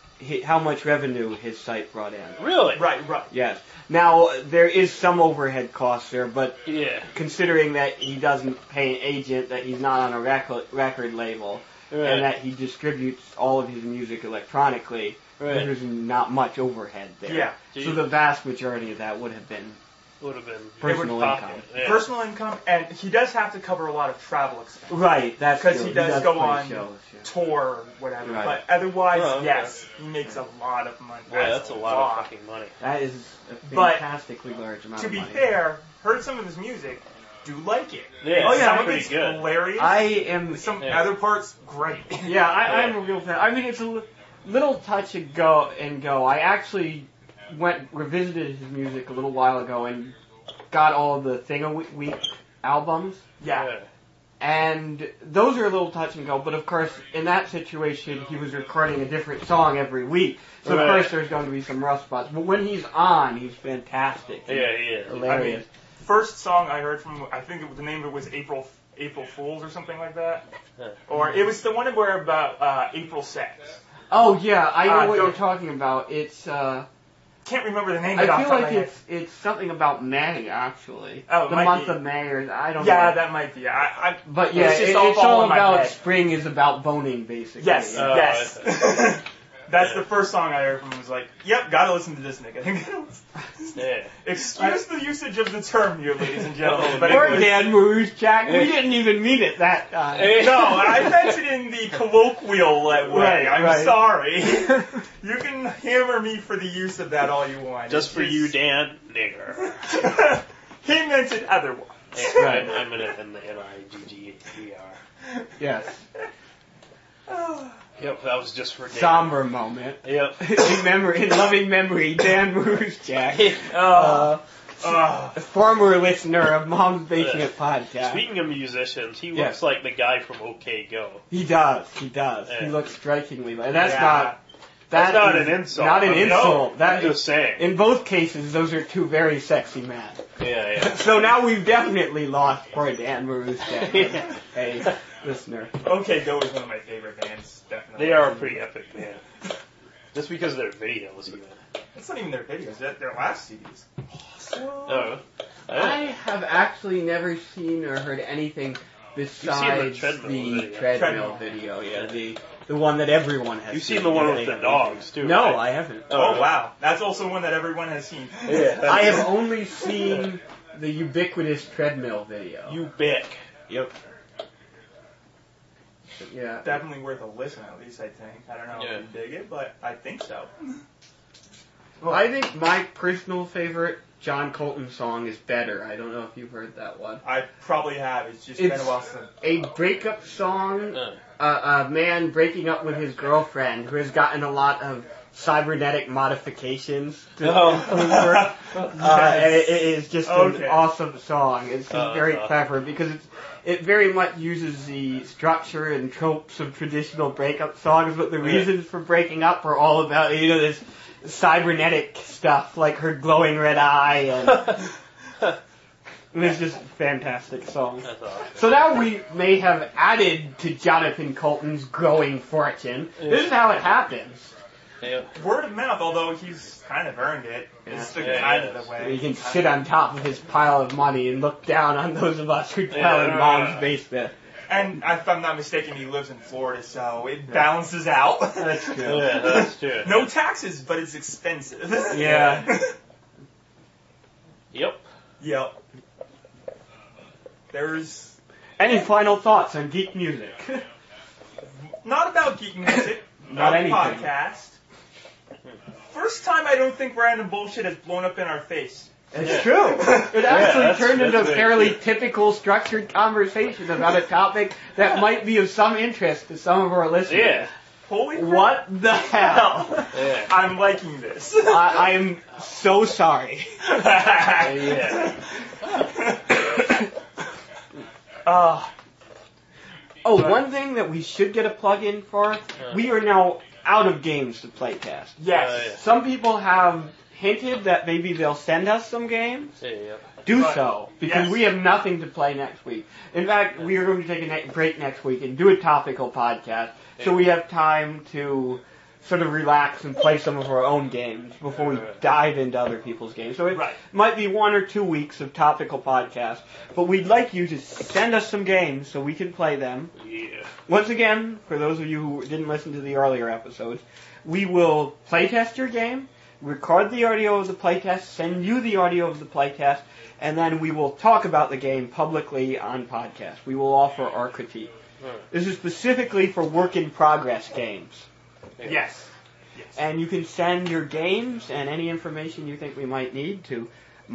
revenue his site brought in. Really? Right. Yes. Now, there is some overhead costs there, but Yeah. considering that he doesn't pay an agent, that he's not on a record label, Right. and that he distributes all of his music electronically, Right. there's not much overhead there. Yeah. So the vast majority of that would have been Would have been personal pocket. income. Yeah. Personal income, and he does have to cover a lot of travel expenses. Right, that's Because true. he does go play on shows, yeah. tour or whatever. Right. But otherwise, Oh, okay. yes, he makes a lot of money. Yeah, that's a lot of fucking money. That is a But, fantastically large amount To of be money. fair, heard some of his music, do like it. Yeah, Oh, yeah, some of pretty it's good. hilarious. I am... Some Yeah. other parts, great. Yeah, I'm a real fan. I mean, it's a little touch and go. I actually revisited his music a little while ago and got all of the Thing a Week albums. Yeah. And those are a little touch and go, but of course, in that situation, he was recording a different song every week. So Right. of course there's going to be some rough spots. But when he's on, he's fantastic. Yeah, he is. Hilarious. First song I heard from, I think the name of it was April Fools or something like that. Huh. Or it was the one where about April sex. Oh yeah, I know what don't- you're talking about. It's, Can't remember the name of it I off feel the top of like my head. it's something about May, actually. Oh, it the might month be. of May, or I don't know. Yeah, that might be. But yeah, It's just it's all all in my about head. spring is about boning, basically. Yes, Oh, yes. I That's Yeah. the first song I heard from him. Was like, yep, gotta listen to this nigga. Yeah. Excuse the usage of the term here, ladies and gentlemen. Oh, but Poor it was, Dan Marouche, Jack. Yeah. We didn't even mean it that time. no, I meant it in the colloquial way. Right, I'm right. sorry. You can hammer me for the use of that all you want. Just It's for you, Dan, nigger. He meant it otherwise. Right. I'm in it in the NIGGER. Yes. Yep, that was just for Dan. Somber moment. Yep. in loving memory, Dan Marouche, Jack. Oh, Former listener of Mom's Basement Podcast. Speaking of musicians, he Yes. looks like the guy from OK Go. He does. He Yeah. looks strikingly like. That's Yeah. not. That's that not is an insult. Not an I mean, insult. I'm That just saying. in both cases, those are two very sexy men. Yeah. So now we've definitely lost poor Dan Marouche, Jack. Yeah. Hey, listener. OK Go is one of my favorite bands, definitely. They are a pretty epic band. Just because of their videos, even. It's not even their videos, they're their last CDs. Oh. I have actually never seen or heard anything besides treadmill the video. treadmill video. Yeah, the one that everyone has. You've seen the one with the dogs, too, No, right? I haven't. Oh, wow. That's also one that everyone has seen. Yeah. I have only seen the ubiquitous treadmill video. You bick. Yep. Yeah. Definitely worth a listen, at least, I think. I don't know Yeah. if you dig it, but I think so. Well, I think my personal favorite John Colton song is Better. I don't know if you've heard that one. I probably have. It's just been It's a while since. a breakup song, a man breaking up with his girlfriend who has gotten a lot of cybernetic modifications to her. And it is just an awesome song. It's just very clever because it very much uses the structure and tropes of traditional breakup songs, but the reasons for breaking up are all about, this cybernetic stuff, like her glowing red eye, and it's just a fantastic song. That's awesome. So now we may have added to Jonathan Colton's growing fortune. This is how it happens. Yeah. Word of mouth, although he's kind of earned it. It's the Yeah, kind he of the is. way. He can sit on top of his pile of money and look down on those of us who dwell in Yeah. Mom's basement. And if I'm not mistaken, he lives in Florida, so it balances out. That's true. Yeah, that's true. No taxes, but it's expensive. Yeah. Yep. Yep. There's Any final thoughts on geek music? not about geek music, Not about the anything. podcast. First time I don't think random bullshit has blown up in our face. It's true. It actually that's- turned into a that's fairly very typical structured conversation about a topic that might be of some interest to some of our listeners. Yeah. Holy crap. What the hell? Yeah. I'm liking this. I'm so sorry. Yeah. One thing that we should get a plug in for, we are now out of games to play test. Yes. Yeah. Some people have hinted that maybe they'll send us some games. Yeah. Do Right. so, because Yes. we have nothing to play next week. In fact, we are going to take a break next week and do a topical podcast, so we have time to sort of relax and play some of our own games before we dive into other people's games. So it Right. might be 1 or 2 weeks of topical podcast, but we'd like you to send us some games so we can play them. Yeah. Once again, for those of you who didn't listen to the earlier episodes, we will playtest your game, record the audio of the playtest, send you the audio of the playtest, and then we will talk about the game publicly on podcast. We will offer our critique. This is specifically for work-in-progress games. Yes. And you can send your games and any information you think we might need to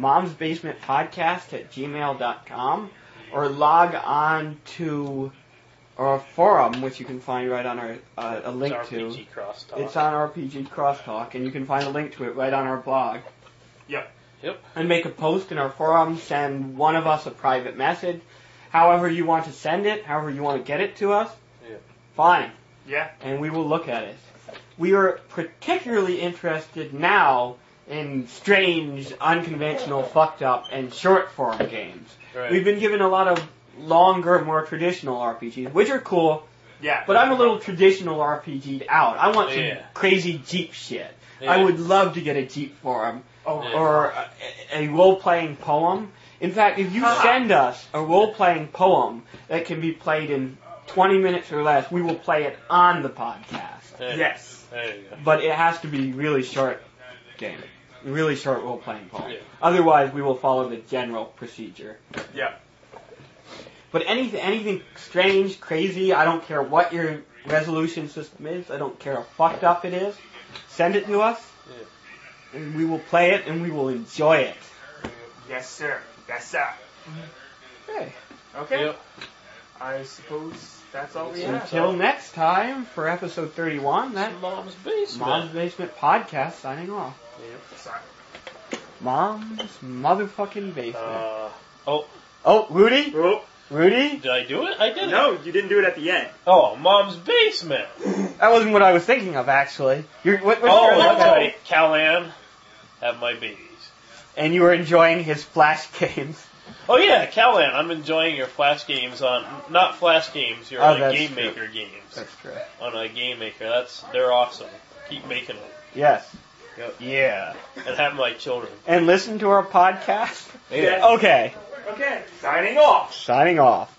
momsbasementpodcast@gmail.com or log on to our forum, which you can find right on our a link It's to. RPG Crosstalk. It's on RPG Crosstalk, and you can find a link to it right on our blog. Yep. And make a post in our forum, send one of us a private message. However you want to send it, however you want to get it to us, Yeah. fine. Yeah. And we will look at it. We are particularly interested now in strange, unconventional, fucked up, and short form games. Right. We've been given a lot of longer, more traditional RPGs, which are cool, Yeah. but I'm a little traditional RPG'd out. I want some Yeah. crazy Jeep shit. Yeah. I would love to get a Jeep forum, Oh, Yeah. or a role-playing poem. In fact, if you send us a role-playing poem that can be played in 20 minutes or less, we will play it on the podcast. Yeah. Yes. There you go. But it has to be really short game. Really short role-playing poem. Yeah. Otherwise, we will follow the general procedure. Yeah. But anything strange, crazy, I don't care what your resolution system is, I don't care how fucked up it is, send it to us, and we will play it, and we will enjoy it. Yes, sir. Yes, sir. Okay. Okay. Yep. I suppose that's all we have. Until next time, for episode 31, that's Mom's Basement. Mom's Basement Podcast signing off. Yep. Sorry. Mom's motherfucking basement. Oh, Rudy? Oh, Rudy? Did I do it? I did it. no, you didn't do it at the end. Oh, Mom's Basement. That wasn't what I was thinking of, actually. What's Oh, your that's other- right. Callan, have my babies. And you were enjoying his Flash games. Oh yeah, Callan, I'm enjoying your Flash games on, not Flash games, your Oh, that's Game true. Maker games. That's true. On a Game Maker. They're awesome. Keep making them. Yes. Yep. Yeah. And have my children. And listen to our podcast? Yeah. Okay. Okay. Signing off. Signing off.